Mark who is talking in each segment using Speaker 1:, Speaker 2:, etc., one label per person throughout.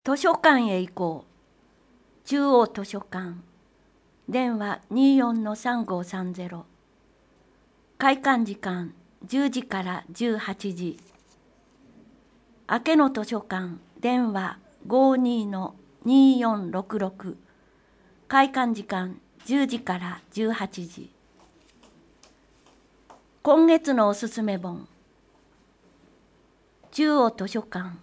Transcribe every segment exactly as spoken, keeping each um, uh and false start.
Speaker 1: 図書館へ行こう。中央図書館。電話 にじゅうよんのさんごさんゼロ。開館時間じゅうじからじゅうはちじ。明けの図書館。電話 ごじゅうにのにじゅうよんろくろく。開館時間じゅうじからじゅうはちじ。今月のおすすめ本。中央図書館。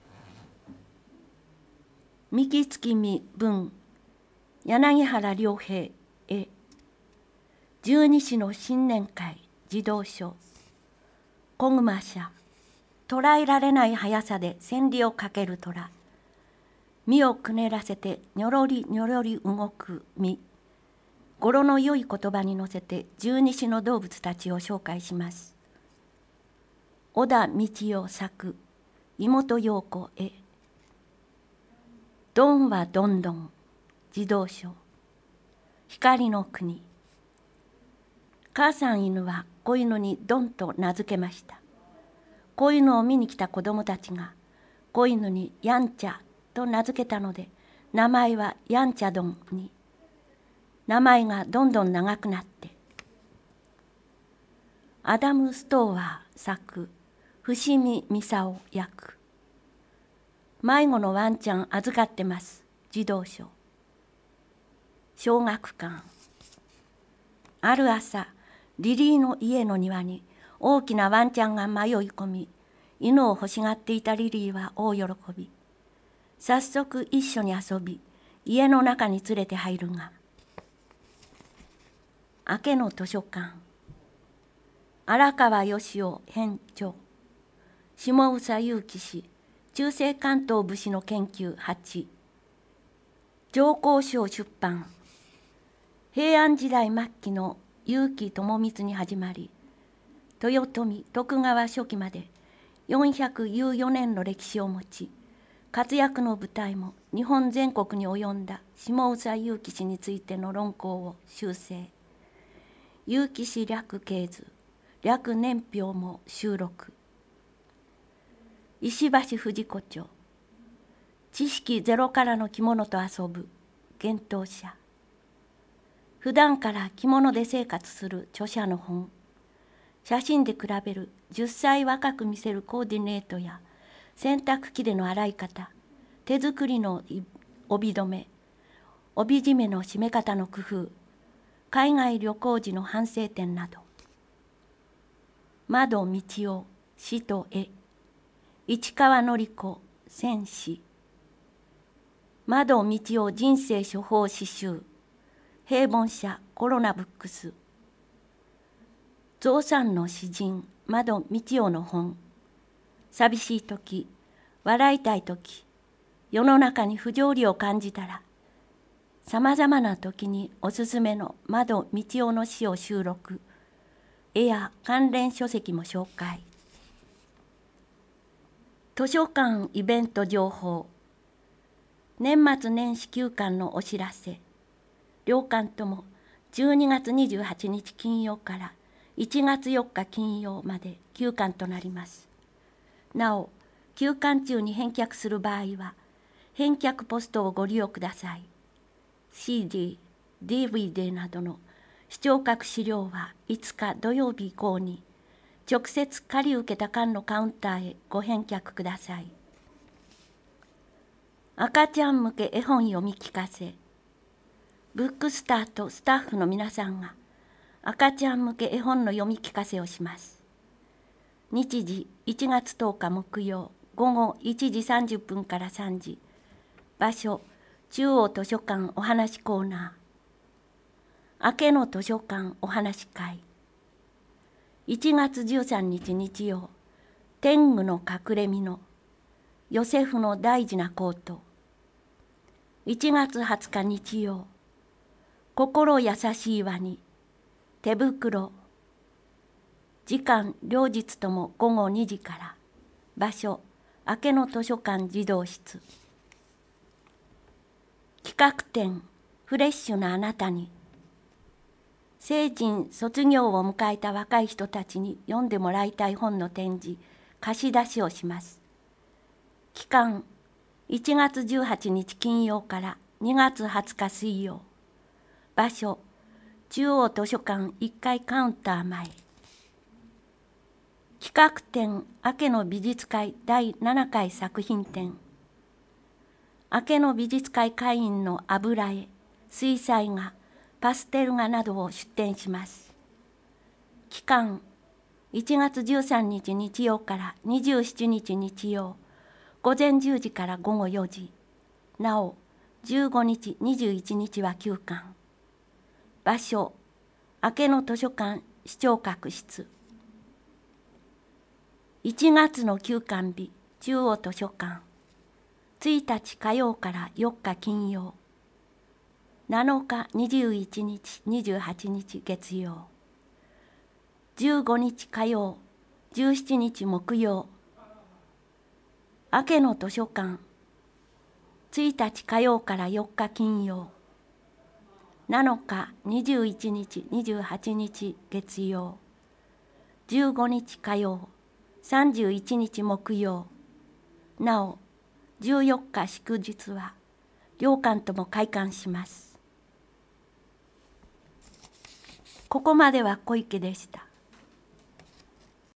Speaker 1: 三木月見文、柳原良平絵。十二支の新年会児童書。小熊社。捉えられない速さで千里をかける虎。身をくねらせてにょろりにょろり動く身。語呂の良い言葉に乗せて十二支の動物たちを紹介します。小田道代作、妹陽子絵。ドンはどんどん、児童書。光の国。母さん犬は子犬にドンと名付けました。子犬を見に来た子供たちが子犬にやんちゃと名付けたので、名前はやんちゃどんに。名前がどんどん長くなって。アダム・ストーワー作、伏見操役。迷子のワンちゃん預かってます。児童書。小学館。ある朝、リリーの家の庭に大きなワンちゃんが迷い込み、犬を欲しがっていたリリーは大喜び。早速一緒に遊び、家の中に連れて入るが、明けの図書館。荒川義雄編著。下総勇気氏、中世関東武士の研究はち。上皇書出版。平安時代末期の結城智光に始まり、豊臣徳川初期までよんひゃくじゅうよねんの歴史を持ち、活躍の舞台も日本全国に及んだ下総勇気氏についての論考を修正。勇気氏略系図、略年表も収録。石橋藤子町。知識ゼロからの着物と遊ぶ幻冬者。普段から着物で生活する著者の本。写真で比べるじゅっさい若く見せるコーディネートや洗濯機での洗い方、手作りの帯留め、帯締めの締め方の工夫、海外旅行時の反省点など。窓道夫、詩と絵。市川典子、戦士。窓道夫人生処方詩集。平凡社コロナブックス。ゾウさんの詩人、窓道夫の本。寂しいとき、笑いたいとき、世の中に不条理を感じたら、さまざまなときにおすすめの窓道夫の詩を収録。絵や関連書籍も紹介。図書館イベント情報。年末年始休館のお知らせ。両館ともじゅうにがつにじゅうはちにち金曜からいちがつよっか金曜まで休館となります。なお、休館中に返却する場合は、返却ポストをご利用ください。シーディー、ディーブイディー などの視聴覚資料はいつか土曜日以降に、直接借り受けた館のカウンターへご返却ください。赤ちゃん向け絵本読み聞かせ。ブックスターとスタッフの皆さんが赤ちゃん向け絵本の読み聞かせをします。日時いちがつとおか木曜午後いちじさんじゅっぷんからさんじ。場所中央図書館お話コーナー。明けの図書館お話会。いちがつじゅうさんにち日曜、天狗の隠れ蓑、ヨセフの大事なコート。いちがつはつか日曜、心優しいワニ、手袋。時間両日ともごごにじから。場所明けの図書館児童室。企画展フレッシュなあなたに。成人卒業を迎えた若い人たちに読んでもらいたい本の展示、貸し出しをします。期間いちがつじゅうはちにち金曜からにがつはつか水曜。場所、中央図書館いっかいカウンター前。企画展明けの美術会だいななかい作品展。明けの美術会会員の油絵、水彩画、パステル画などを出展します。期間、いちがつじゅうさんにち日曜からにじゅうしちにち日曜、午前じゅうじから午後よじ。なお、じゅうごにち、にじゅういちにちは休館。場所、明けの図書館視聴覚室。いちがつの休館日、中央図書館。ついたち火曜からよっか金曜。なのか、にじゅういちにち、にじゅうはちにち月曜。じゅうごにち火曜、じゅうしちにち木曜。明けの図書館。ついたち火曜からよっか金曜。なのか、にじゅういちにち、にじゅうはちにち月曜。じゅうごにち火曜、さんじゅういちにち木曜。なお、じゅうよっか祝日は、両館とも開館します。ここまでは小池でした。